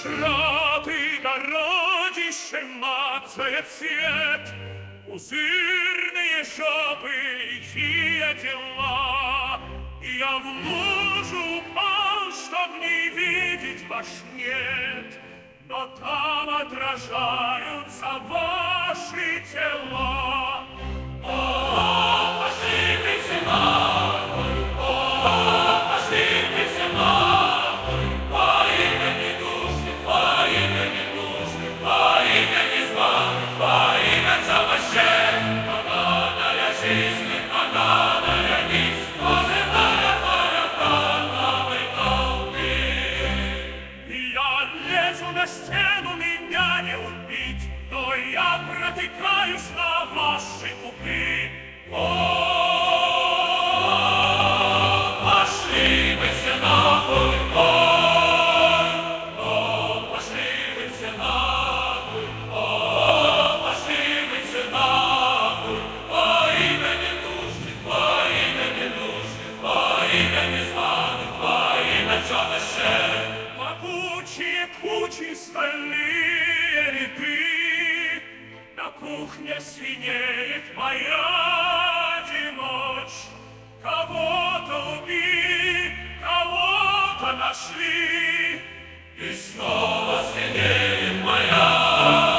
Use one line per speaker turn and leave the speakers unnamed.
Шроты городище мацает свет, пузырные жопы, лихие дела. Я в лужу упал, чтоб не видеть ваш нет, но там отражаются ваши тела. О, пошли вы все нахуй, о, пошли вы все нахуй, во имя недушных, во имя недушных, во имя незваных, во имя завощек. Поганая жизнь, поганая нить, позывная твоя кровавой толпы. Я лезу на стену, меня не убить, но я протыкаюсь на ваши купы. О, пошли вы все нахуй, о, пошли вы все нахуй, о, пошли вы все нахуй, во имя недушных, во имя недушных, во имя незваных, во имя чудовища. Могучие кучи, стальные ряды, на кухне свинеет моя ночь. Кого-то убили, кого-то нашли, и снова свинеет моя